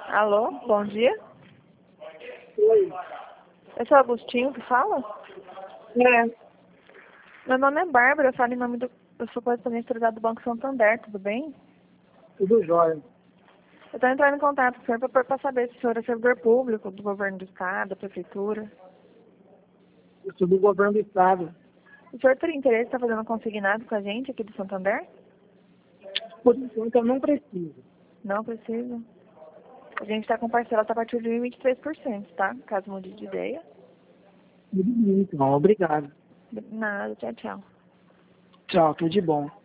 Alô, bom dia. Oi. Esse é o Agostinho que fala? É, Meu nome é Bárbara, eu falo em nome do... Eu sou correspondente do Banco Santander, tudo bem? tudo jóia. Eu estou entrando em contato com o senhor para saber se o senhor é servidor público do governo do estado, da prefeitura. Eu sou do governo do estado. O senhor teria interesse em estar fazendo um consignado com a gente aqui do Santander? Por enquanto eu não preciso. Não precisa. A gente está com parcela a partir de 23%, tá? Caso mude de ideia. Tudo bem, então. Obrigado. Nada, tchau, tchau. Tchau, tudo de bom.